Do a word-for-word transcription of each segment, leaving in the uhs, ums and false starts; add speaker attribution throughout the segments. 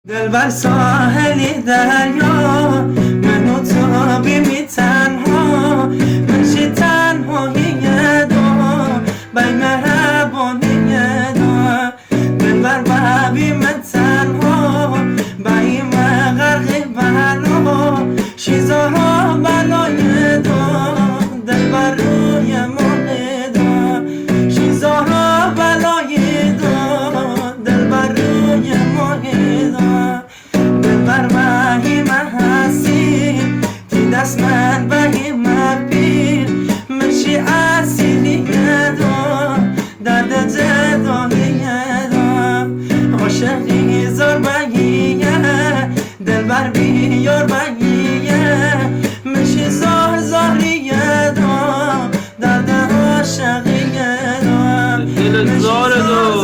Speaker 1: دل بر ساحل دریا من و تو بیمی تنها منشی تنهایی دو بای مهربانی دو دل بر بابی من تنها بای مغرقی بلا شیزها بلای دو دل بر روی من دو شیزها بلای دو دل بر روی من دو بر ماهی محاسی تی دست من بایی مبیر منشی اصیلی دو درد جدایی دو عاشقی زار باییه دل بر بیار باییه منشی زار زاری دو درد عاشقی دو
Speaker 2: دل زار دو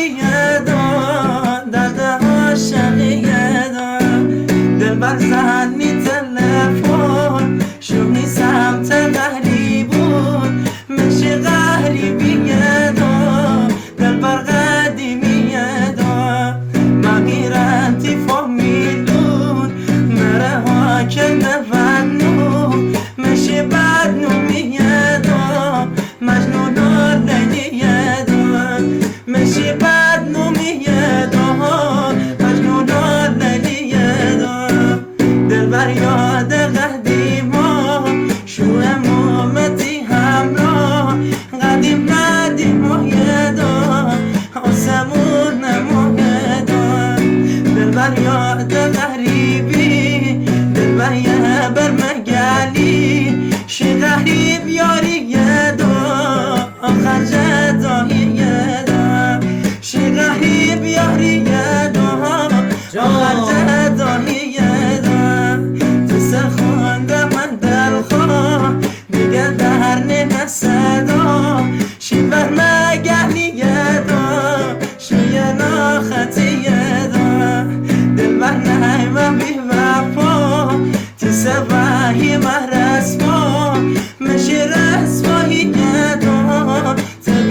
Speaker 1: درد عاشقی دل بر زنی تلفن شونی سمت غریبون منشی غریبیه دو دل بر قدیمیه دو مغیرن تی فامیلون مره ها که نفنو منشی بدنومیه دو مجنون و لیلیه دو منشی بدنومیه دو مجنون و لیلیه دو دل بر یاد قدیما شو امامتی همراه قدیم ندیم و یه دا آسمون نموه دا دل بر یاد غریبی دل بر یه بر مگلی شی غریب یاری